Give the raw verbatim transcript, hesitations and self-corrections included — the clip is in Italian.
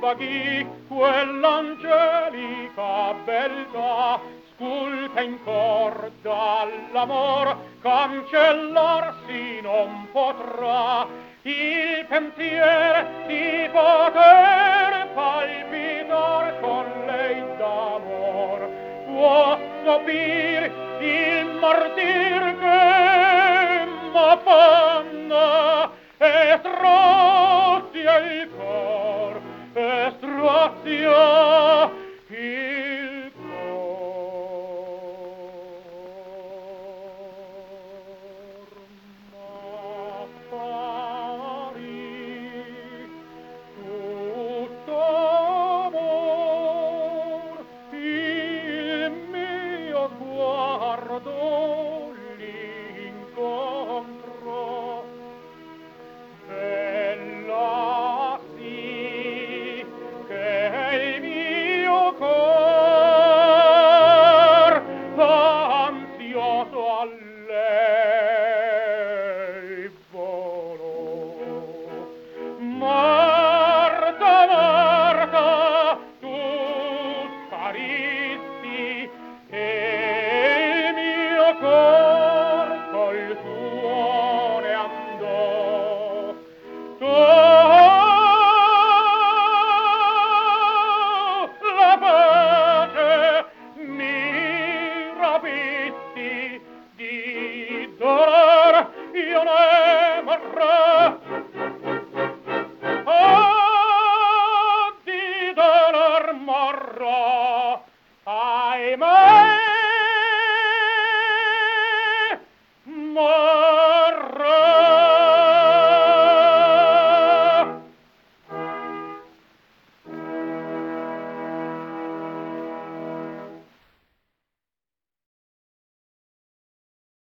vaghì quell'angelica beltà, sculta in cor dall'amor, cancellarsi non potrà. Il pensier di poter palpitar con lei d'amor, può sopir il martir che m'affanna e strazia il cor, e strazia il cor. M'appari tutto amor, il mio sguardo l'incontrò. Bella sì che il mio cor ansioso a lei volò. Marta, Marta, tu sparisti e il mio cor col tuo ne andò. Tu la pace mi rapisti, di dolor io ne morrò. Oh, di dolor morrò, ahimè.